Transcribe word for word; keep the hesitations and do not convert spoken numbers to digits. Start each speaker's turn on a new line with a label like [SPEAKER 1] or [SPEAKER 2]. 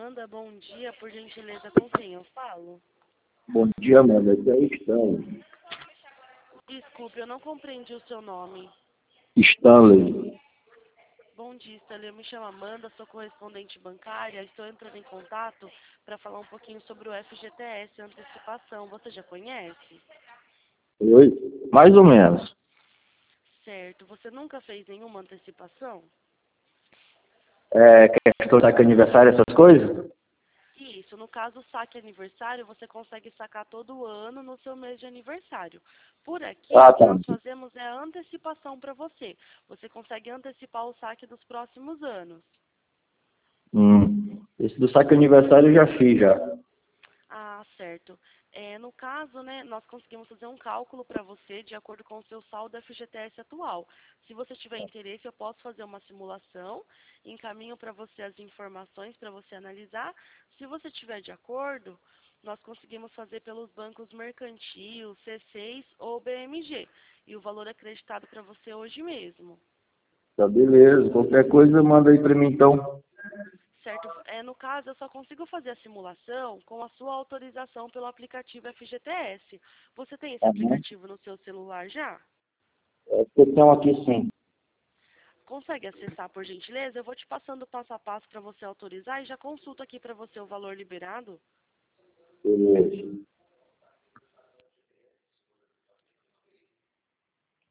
[SPEAKER 1] Amanda, bom dia, por gentileza, com quem eu falo?
[SPEAKER 2] Bom dia, Amanda. Aqui é Stanley.
[SPEAKER 1] Desculpe, eu não compreendi o seu nome.
[SPEAKER 2] Stanley.
[SPEAKER 1] Bom dia, Stanley. Eu me chamo Amanda, sou correspondente bancária. Estou entrando em contato para falar um pouquinho sobre o F G T S Antecipação. Você já conhece?
[SPEAKER 2] Oi? Mais ou menos.
[SPEAKER 1] Certo. Você nunca fez nenhuma antecipação?
[SPEAKER 2] É, questão de aniversário, essas coisas?
[SPEAKER 1] Isso. No caso, o saque aniversário, você consegue sacar todo ano no seu mês de aniversário. Por aqui,
[SPEAKER 2] Ah,
[SPEAKER 1] o que
[SPEAKER 2] tá.
[SPEAKER 1] nós fazemos é a antecipação para você. Você consegue antecipar o saque dos próximos anos.
[SPEAKER 2] Hum. Esse do saque aniversário eu já fiz, já.
[SPEAKER 1] Ah, certo. É, no caso, né, nós conseguimos fazer um cálculo para você de acordo com o seu saldo F G T S atual. Se você tiver interesse, eu posso fazer uma simulação, encaminho para você as informações para você analisar. Se você tiver de acordo, nós conseguimos fazer pelos bancos Mercantil, C seis ou B M G. E o valor é acreditado para você hoje mesmo.
[SPEAKER 2] Tá, beleza. Qualquer coisa, manda aí pra mim, então.
[SPEAKER 1] Certo? É, no caso, eu só consigo fazer a simulação com a sua autorização pelo aplicativo F G T S. Você tem esse
[SPEAKER 2] Aham.
[SPEAKER 1] aplicativo no seu celular já?
[SPEAKER 2] É, questão aqui, sim.
[SPEAKER 1] Consegue acessar, por gentileza? Eu vou te passando passo a passo para você autorizar e já consulto aqui para você o valor liberado.
[SPEAKER 2] Beleza.